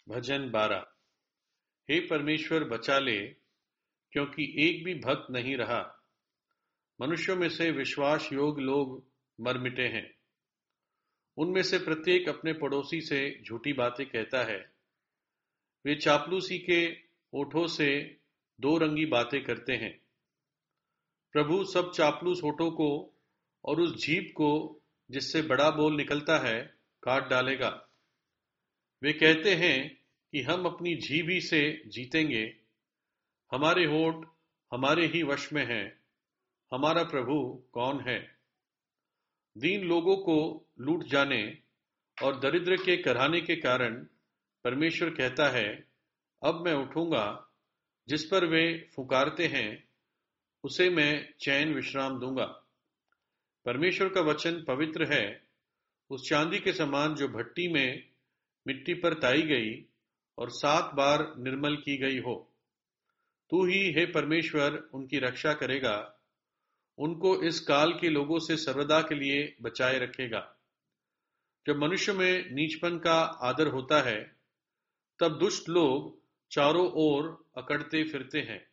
भजन 12। हे परमेश्वर बचा ले, क्योंकि एक भी भक्त नहीं रहा। मनुष्यों में से विश्वास योग्य लोग मर मिटे हैं। उनमें से प्रत्येक अपने पड़ोसी से झूठी बातें कहता है। वे चापलूसी के होठों से दो रंगी बातें करते हैं। प्रभु सब चापलूस होठों को और उस जीभ को जिससे बड़ा बोल निकलता है काट डालेगा। वे कहते हैं कि हम अपनी जीभ ही से जीतेंगे। हमारे होठ हमारे ही वश में हैं। हमारा प्रभु कौन है? दीन लोगों को लूट जाने और दरिद्र के कराहने के कारण परमेश्वर कहता है, अब मैं उठूंगा। जिस पर वे फुकारते हैं उसे मैं चैन विश्राम दूंगा। परमेश्वर का वचन पवित्र है, उस चांदी के समान जो भट्टी में मिट्टी पर ताई गई और 7 बार निर्मल की गई हो। तू ही हे परमेश्वर उनकी रक्षा करेगा, उनको इस काल के लोगों से सर्वदा के लिए बचाए रखेगा। जब मनुष्य में नीचपन का आदर होता है, तब दुष्ट लोग चारों ओर अकड़ते फिरते हैं।